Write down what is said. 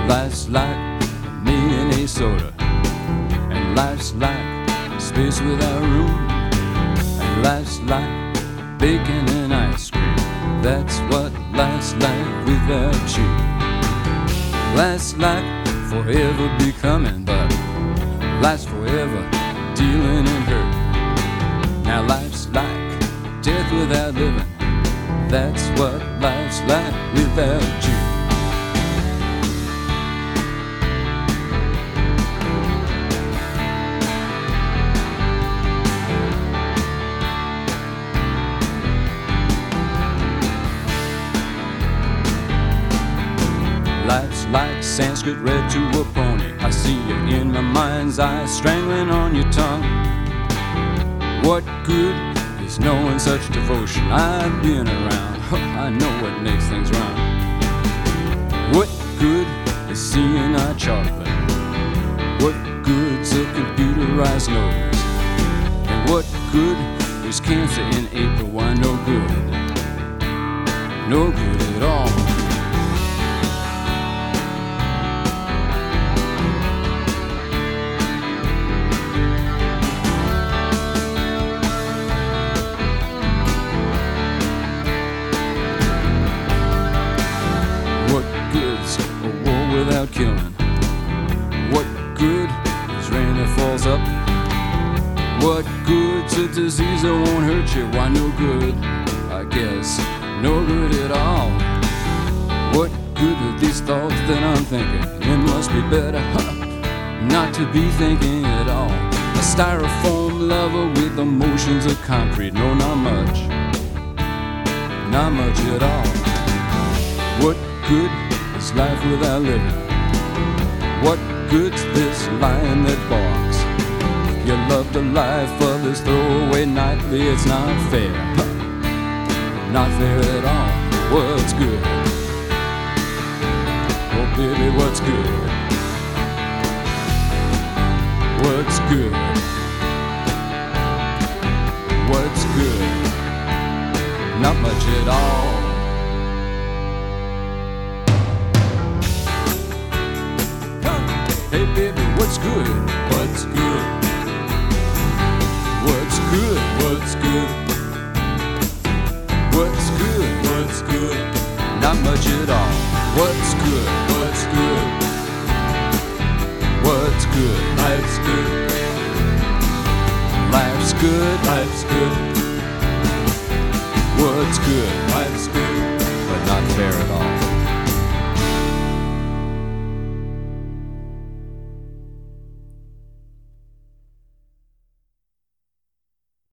Life's like mayonnaise soda, and life's like space without room, and life's like bacon and ice cream. That's what life's like without you. Life's like forever becoming, but life's forever dealing in hurt. Now life's like death without living. That's what life's like without you. Life's like Sanskrit read to a pony. I see you in my mind's eye, strangling on your tongue. What good is knowing such devotion? I've been around, I know what makes things wrong. What good is seeing eye chocolate? What good's a computerized nose? And what good is cancer in April? Why, no good. No good at all. What good's a war without killing? What good is rain that falls up? What good's a disease that won't hurt you? Why, no good, I guess, no good at all. What good are these thoughts that I'm thinking? It must be better not to be thinking at all. A styrofoam lover with emotions of concrete. No, not much at all. What good is life without living? What good's this lion that barks? You love the life others throw away nightly. It's not fair, not fair at all. What's good? Oh baby, what's good? What's good? What's good? Not much at all. Hey baby, what's good? What's good? What's good? What's good? What's good? What's good? Not much at all. What's good? What's good? What's good? Life's good. Life's good. Life's good. What's good?